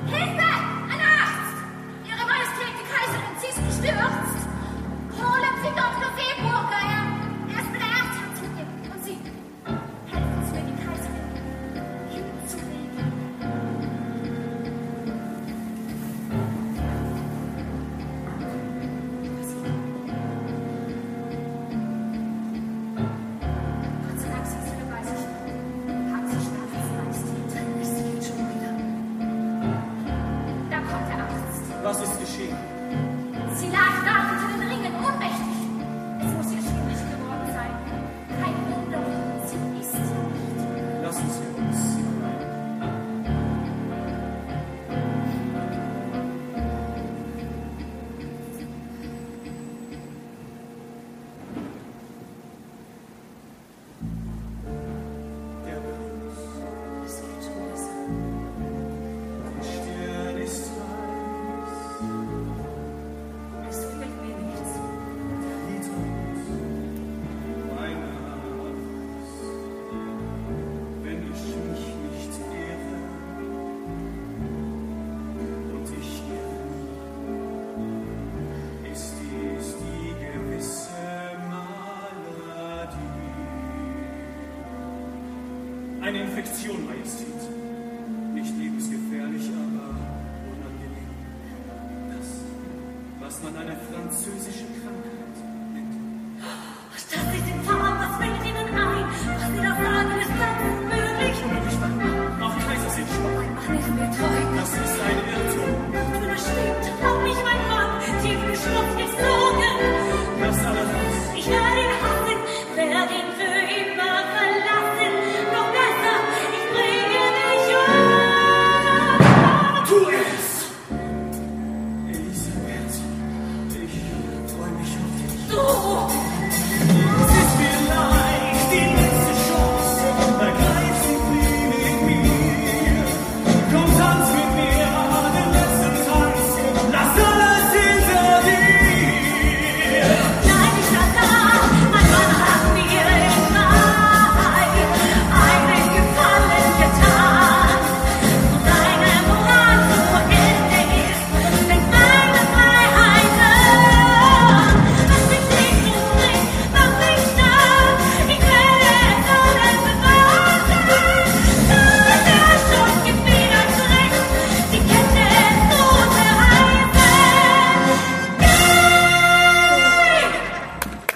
Hilfe! Ein Arzt! Ihre Majestät, die Kaiserin, sie ist gestürzt! Holen Sie Dr. Seeburger, er ist mit der Erzherzogin. Und Sie, helfen Sie mir, die Kaiserin hinzulegen. Gott sei Dank, Sie sind dabei, sich haben Sie Schmerzen, Majestät. Es geht schon wieder. Da kommt der Arzt. Was ist geschehen? Sie lag da unter den Ringen, ohnmächtig. Es muss ihr schwindlig geworden sein. Kein Wunder, sie ist nicht. Lassen Sie uns. Der Puls, Es geht schon besser. die Stirn ist weiß. Es fehlt mir nichts. Die Tod, mein Haus. Wenn ich mich nicht irre und ich irre nie, ist dies die gewisse Maladie. Eine Infektion, Majestät. Nicht lebensgefährlich, aber unangenehm. Das, was man eine französische Krankheit nennt. Das ist im Traum, was fällt Ihnen ein? Was Sie da sagen, ist ganz unmöglich. Unmöglich, auch Kaiser sind schwach. Mein Mann ist mir treu.